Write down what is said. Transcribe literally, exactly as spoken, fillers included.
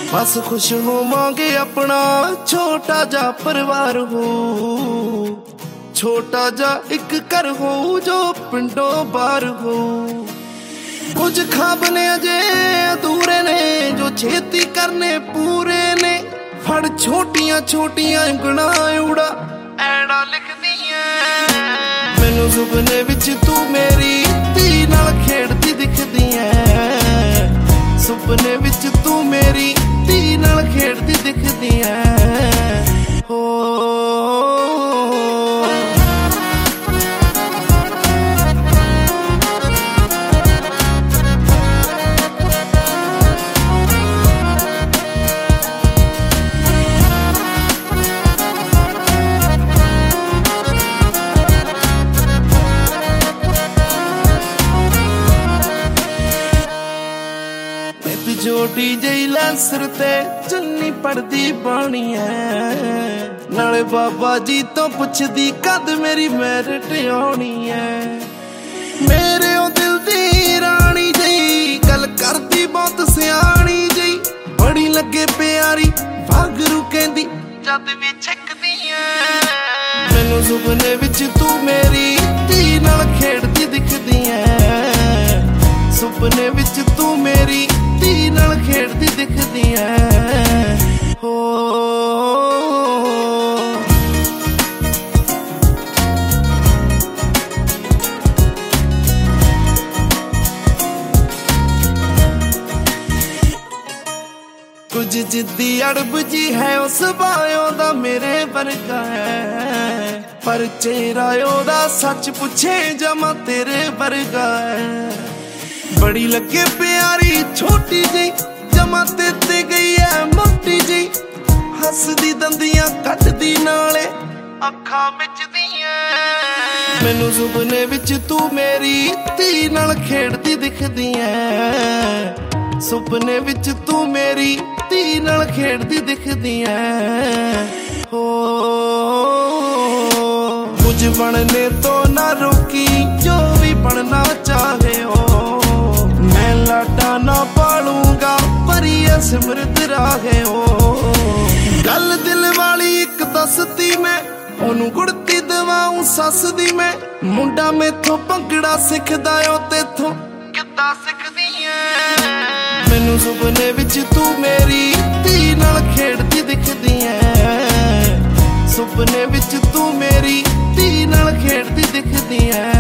बस खुश होवांगे अपना छोटा जा परिवार हो, छोटा जा एक घर हो जो पिंडों बाहर हो। कुछ ख्वाब ने अजे अधूरे ने जो छेती करने पूरे ने। फड़ छोटियां छोटियां गुणा उड़ा ऐड़ा लिखदी है। मैनू सुपने विच तू मेरी धी नाल खेड़दी दिखदी है। सुपने विच तू मेरी धी नाल खेड़दी दिखदी है। हो छोटी जही लैंसर ते चुन्नी पड़दी पानी है। नाले बाबा जी तो पुछदी कद मेरी मैरिट आनी है। मेरे ओ दिल दी रानी जही गल करदी बहुत सियानी जही। बड़ी लगे प्यारी वागरू कहंदी जद भी छिकदी है। मैनू सुपने विच तू मेरी धी नाल खेड़दी दिखदी है। सुपने विच तू मेरी धी नाल खेड़दी दिखदी है। हो कुछ जिद्दी अड़ब जी है उस बायो दा मेरे वर्गा है। पर चेहरा ओदा सच पुछे जमा तेरे वर्गा है। बड़ी लगे प्यारी छोटी जी जमा ते गई है मोटी जी। हसदी दंदियां कटदी नाले अखां मिचदी है। मैनू सुपने विच तू मेरी धी नाल खेड़दी दिखदी है। सुपने विच तू मेरी धी नाल खेड़दी दिखदी है। हो कुछ बनने तो ना रोकी जो भी बनना चाहे हो। मैं लाडा ना पालूंगा परिया सिमरत राहे हो। गल दिल वाली एक दसदी मैं ओनू गुड़ती दवाऊं सस दी मैं। मुंडा मेथों भंगड़ा सिखदा ओ तेथों किद्दां सिखदी है। मैनू सुपने विच तू मेरी धी नाल खेड़दी दिखदी है। सुपने विच तू मेरी धी नाल खेड़दी दिखदी है।